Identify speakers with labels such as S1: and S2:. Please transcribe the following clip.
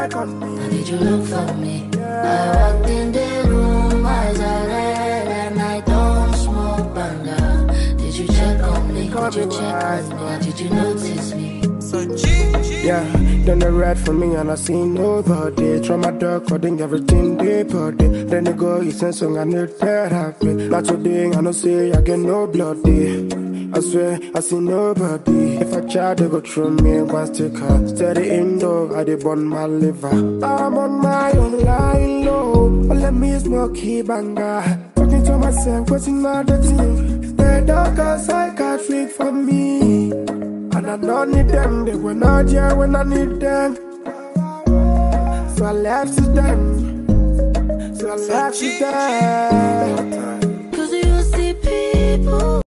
S1: check on me?
S2: Now did you look for me? I walked in the room, eyes are red, and I don't smoke banga. Did you check on me? Did you check on me? Did you notice me?
S1: Yeah, then they read for me and I see nobody. Try my dog, cutting everything they put it. Then they go, he send song, I need therapy. Not today, I don't say I get no bloody. I swear, I see nobody. If I try to go through me, one sticker. Steady indoor, I did burn my liver. I'm on my own line low. But let me smoke banga. Talking to myself, what's another thing? The dog outside can't sleep for me. And I don't need them, they were not here when I need them. So I left to them. So I left to them.